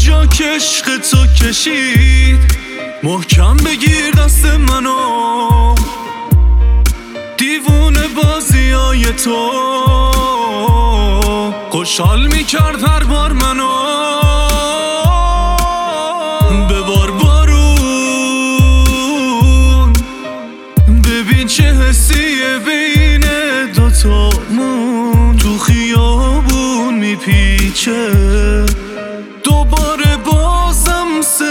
جا که عشق تو کشید محکم بگیر دست منو، دیوونه بازیای تو خوشحال میکرد هر بار منو. ببار بارون ببین چه حسیه بین دوتامون، تو خیابون میپیچه دوباره بازم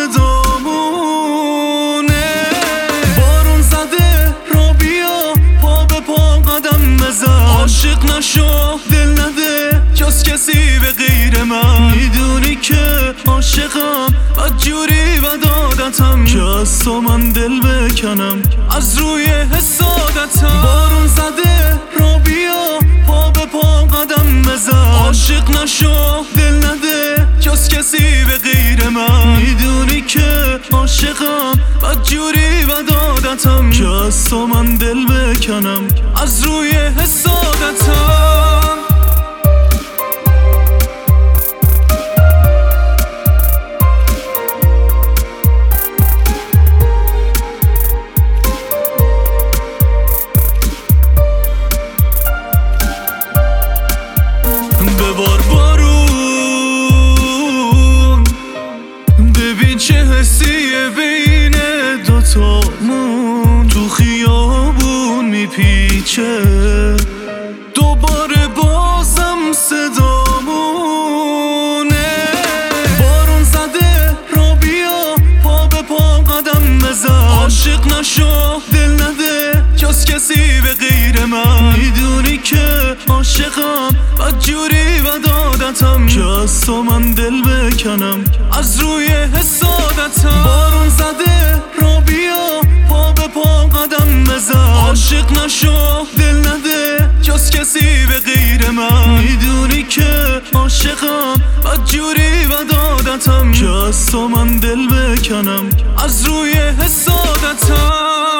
صدامونه. بارون زده را بیا پا به پا قدم بزن، عاشق نشو دل نده جز کسی به غیر من. میدونی که عاشقم بدجوری و دادتم که از تو من دل بکنم از روی حسادتم. بارون زده را بیا پا به پا قدم بزن، عاشق نشو دل نده جز کسی به غیر من. میدونی که عاشقم بدجوری و دادتم که از تو من دل بکنم از روی حسادتم. ببار بارون ببین چه حسیه بین دوتامون، تو خیابون میپیچه دوباره بازم صدامونه. بارون زده را بیا پا به پا قدم بزن، عاشق نشو دل نده جز کسی به غیر من. میدونی که عاشقم بدجوری و دادتم که از تو من دل بکنم از روی حسادتم. بارون زده را بیا پا به پا قدم بزن، عاشق نشو دل نده جز کسی به غیر من. میدونی که عاشقم بدجوری و دادتم که از تو من دل بکنم از روی حسادتم.